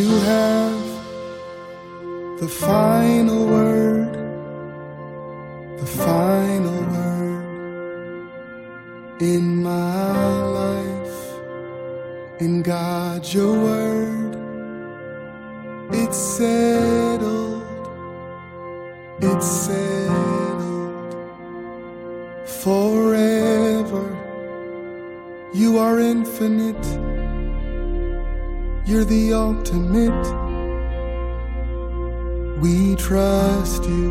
have the final word, the final word in my life. In God, your word, it's settled, it's settled forever. You are infinite, you're the ultimate. We trust you,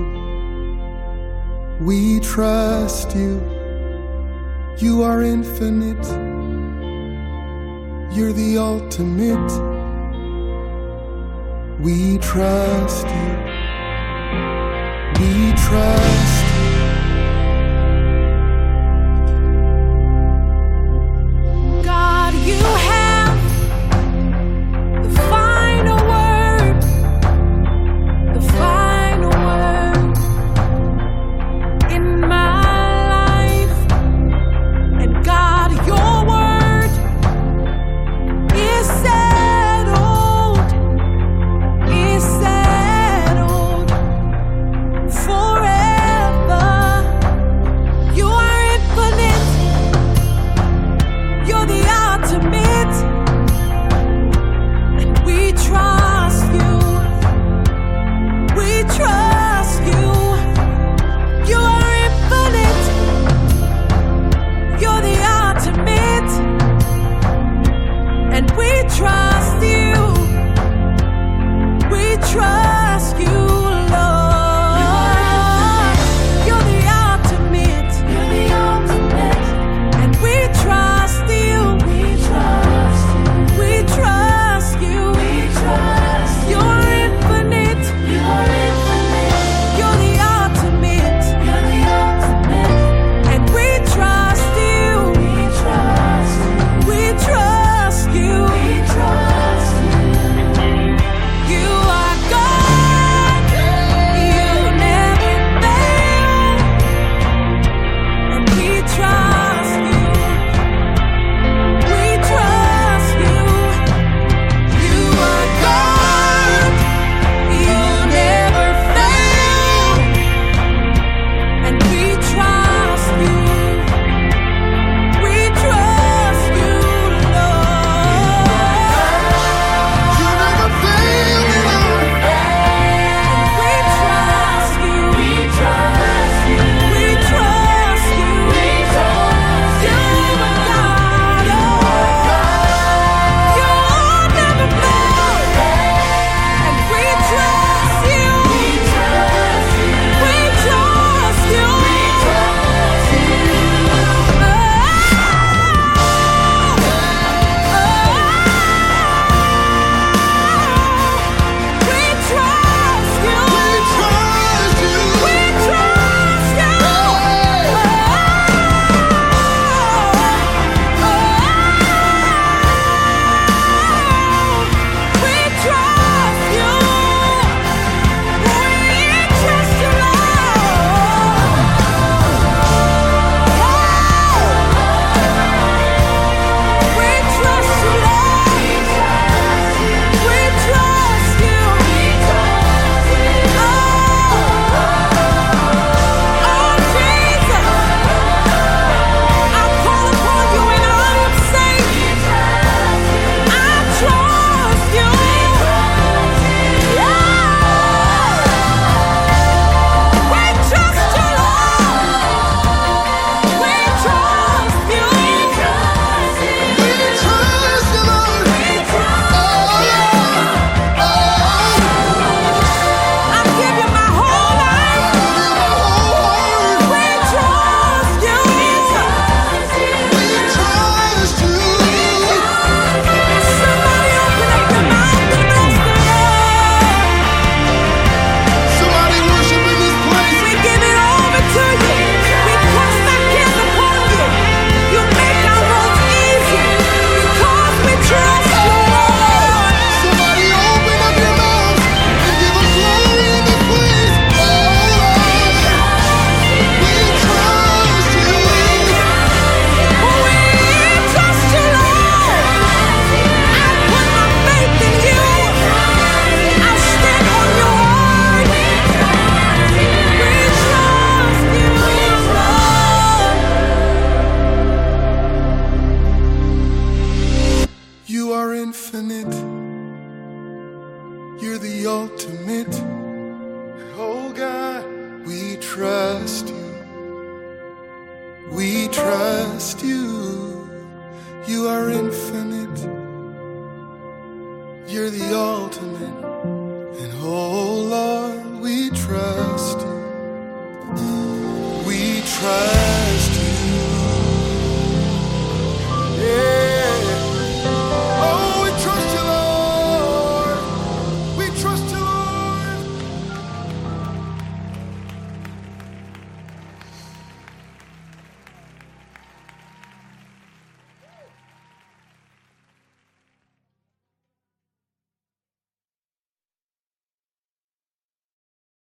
we trust you. You are infinite, you're the ultimate. We trust you, we trust you. God, you have the final word, the final word in my life. And God, your word is settled forever. trust you. We trust you. You are infinite. You're the ultimate. And oh Lord, we trust you. We trust